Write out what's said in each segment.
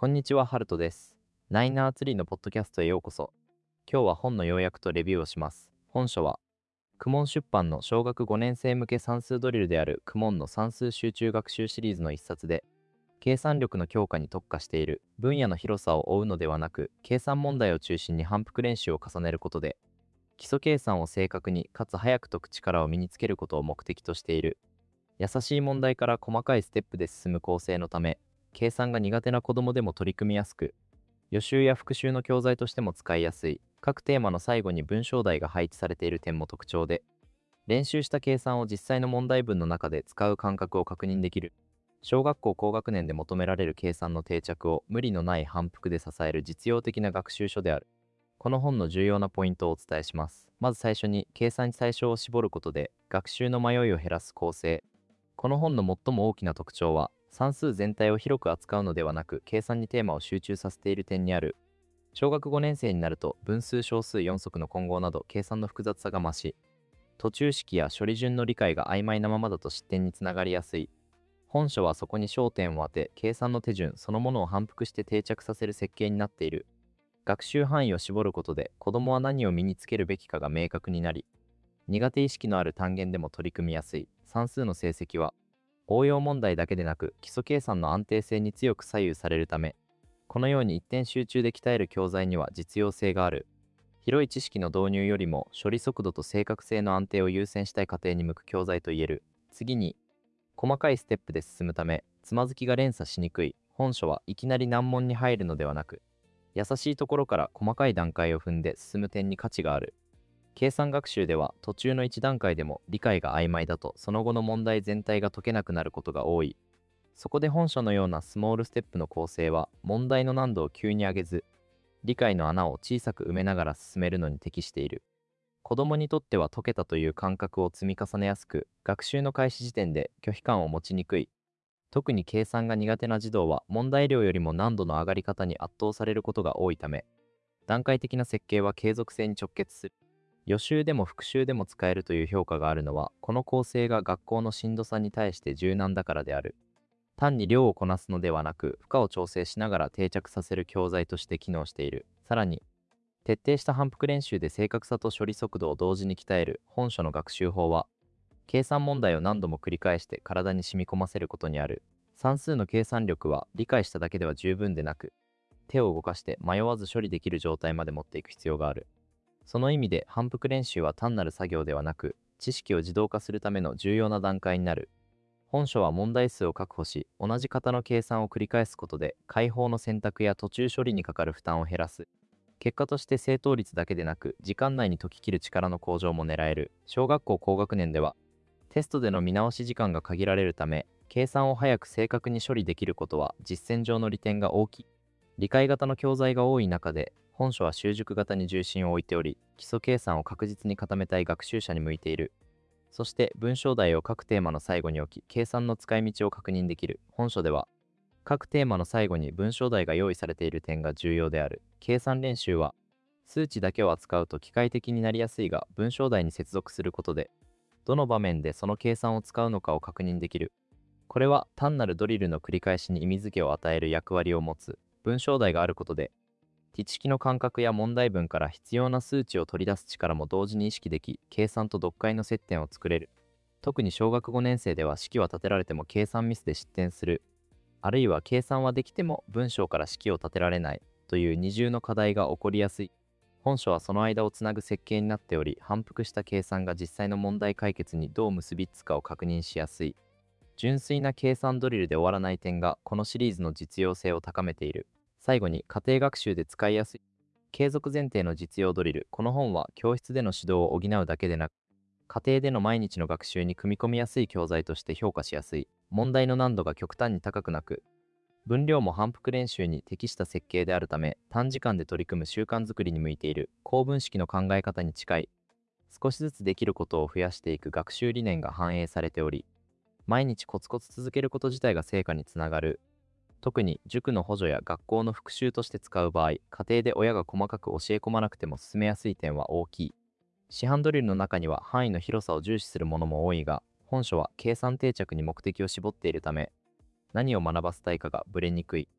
こんにちは、ハルトです。ナイナーツリーのポッドキャストへようこそ。今日は本の要約とレビューをします。本書は、クモン出版の小学5年生向け算数ドリルであるクモンの算数集中学習シリーズの一冊で、計算力の強化に特化している分野の広さを追うのではなく、計算問題を中心に反復練習を重ねることで、基礎計算を正確にかつ早く解く力を身につけることを目的としている。優しい問題から細かいステップで進む構成のため、計算が苦手な子供でも取り組みやすく、予習や復習の教材としても使いやすい。各テーマの最後に文章題が配置されている点も特徴で、練習した計算を実際の問題文の中で使う感覚を確認できる。小学校高学年で求められる計算の定着を無理のない反復で支える実用的な学習書である。この本の重要なポイントをお伝えします。まず最初に、計算に最初を絞ることで学習の迷いを減らす構成。この本の最も大きな特徴は、算数全体を広く扱うのではなく、計算にテーマを集中させている点にある。小学5年生になると、分数小数4則の混合など計算の複雑さが増し、途中式や処理順の理解が曖昧なままだと失点につながりやすい。本書はそこに焦点を当て、計算の手順そのものを反復して定着させる設計になっている。学習範囲を絞ることで、子供は何を身につけるべきかが明確になり、苦手意識のある単元でも取り組みやすい。算数の成績は、応用問題だけでなく基礎計算の安定性に強く左右されるため、このように一点集中で鍛える教材には実用性がある。広い知識の導入よりも処理速度と正確性の安定を優先したい過程に向く教材と言える。次に、細かいステップで進むため、つまずきが連鎖しにくい。本書はいきなり難問に入るのではなく、優しいところから細かい段階を踏んで進む点に価値がある。計算学習では途中の一段階でも理解が曖昧だとその後の問題全体が解けなくなることが多い。そこで本書のようなスモールステップの構成は問題の難度を急に上げず、理解の穴を小さく埋めながら進めるのに適している。子供にとっては解けたという感覚を積み重ねやすく、学習の開始時点で拒否感を持ちにくい。特に計算が苦手な児童は問題量よりも難度の上がり方に圧倒されることが多いため、段階的な設計は継続性に直結する。予習でも復習でも使えるという評価があるのは、この構成が学校のしんどさに対して柔軟だからである。単に量をこなすのではなく、負荷を調整しながら定着させる教材として機能している。さらに、徹底した反復練習で正確さと処理速度を同時に鍛える本書の学習法は、計算問題を何度も繰り返して体に染み込ませることにある。算数の計算力は理解しただけでは十分でなく、手を動かして迷わず処理できる状態まで持っていく必要がある。その意味で反復練習は単なる作業ではなく、知識を自動化するための重要な段階になる。本書は問題数を確保し、同じ型の計算を繰り返すことで、解法の選択や途中処理にかかる負担を減らす。結果として正答率だけでなく、時間内に解き切る力の向上も狙える。小学校高学年では、テストでの見直し時間が限られるため、計算を早く正確に処理できることは実践上の利点が大きい。理解型の教材が多い中で、本書は習熟型に重心を置いており、基礎計算を確実に固めたい学習者に向いている。そして、文章題を各テーマの最後に置き、計算の使い道を確認できる。本書では、各テーマの最後に文章題が用意されている点が重要である。計算練習は、数値だけを扱うと機械的になりやすいが、文章題に接続することで、どの場面でその計算を使うのかを確認できる。これは単なるドリルの繰り返しに意味付けを与える役割を持つ。文章題があることで、知識の感覚や問題文から必要な数値を取り出す力も同時に意識でき、計算と読解の接点を作れる。特に小学5年生では式は立てられても計算ミスで失点する。あるいは計算はできても文章から式を立てられないという二重の課題が起こりやすい。本書はその間をつなぐ設計になっており、反復した計算が実際の問題解決にどう結びつくかを確認しやすい。純粋な計算ドリルで終わらない点がこのシリーズの実用性を高めている。最後に、家庭学習で使いやすい継続前提の実用ドリル。この本は教室での指導を補うだけでなく、家庭での毎日の学習に組み込みやすい教材として評価しやすい。問題の難度が極端に高くなく、分量も反復練習に適した設計であるため、短時間で取り組む習慣づくりに向いている。構文式の考え方に近い、少しずつできることを増やしていく学習理念が反映されており、毎日コツコツ続けること自体が成果につながる。特に塾の補助や学校の復習として使う場合、家庭で親が細かく教え込まなくても進めやすい点は大きい。市販ドリルの中には範囲の広さを重視するものも多いが、本書は計算定着に目的を絞っているため、何を学ばせたいかがぶれにくい。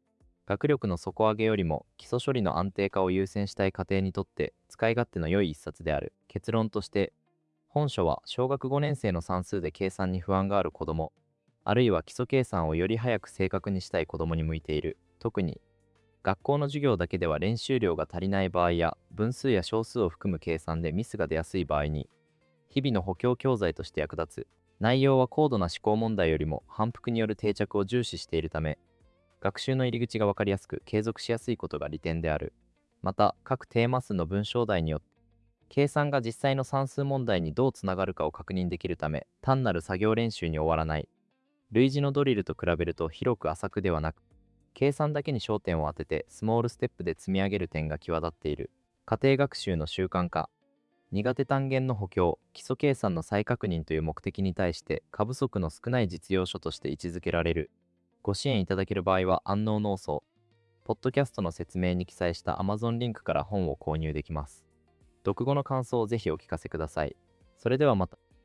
学力の底上げよりも基礎処理の安定化を優先したい家庭にとって使い勝手の良い一冊である。結論として、本書は小学5年生の算数で計算に不安がある子ども、あるいは基礎計算をより早く正確にしたい子どもに向いている。特に学校の授業だけでは練習量が足りない場合や分数や小数を含む計算でミスが出やすい場合に日々の補強教材として役立つ。内容は高度な思考問題よりも反復による定着を重視しているため、学習の入り口が分かりやすく継続しやすいことが利点である。また、各テーマ数の文章題によって計算が実際の算数問題にどうつながるかを確認できるため、単なる作業練習に終わらない。類似のドリルと比べると広く浅くではなく、計算だけに焦点を当ててスモールステップで積み上げる点が際立っている。家庭学習の習慣化。苦手単元の補強、基礎計算の再確認という目的に対して過不足の少ない実用書として位置づけられる。ご支援いただける場合は安納農村、ポッドキャストの説明に記載した Amazon リンクから本を購入できます。読後の感想をぜひお聞かせください。それではまた。